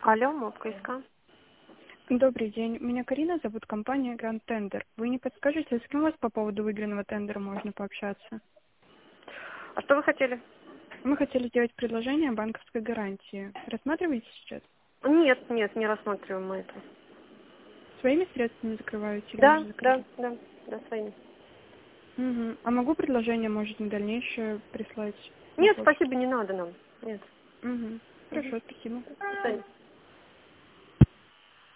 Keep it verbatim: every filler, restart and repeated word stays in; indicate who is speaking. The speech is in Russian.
Speaker 1: Алло, мопка СК.
Speaker 2: Добрый день. Меня Карина зовут, компания Grand Tender. Вы не подскажете, с кем у вас по поводу выигранного тендера можно пообщаться?
Speaker 1: А что вы хотели?
Speaker 2: Мы хотели сделать предложение о банковской гарантии. Рассматриваете сейчас?
Speaker 1: Нет, нет, не рассматриваем мы это.
Speaker 2: Своими средствами закрываете или
Speaker 1: Да,
Speaker 2: может
Speaker 1: да,
Speaker 2: закрыть?
Speaker 1: да, да, своими.
Speaker 2: Угу. А могу предложение, может, на дальнейшее прислать на
Speaker 1: Нет,
Speaker 2: почту?
Speaker 1: спасибо, не надо нам. Нет.
Speaker 2: Угу.
Speaker 1: Угу.
Speaker 2: Хорошо, спасибо.
Speaker 1: До свидания.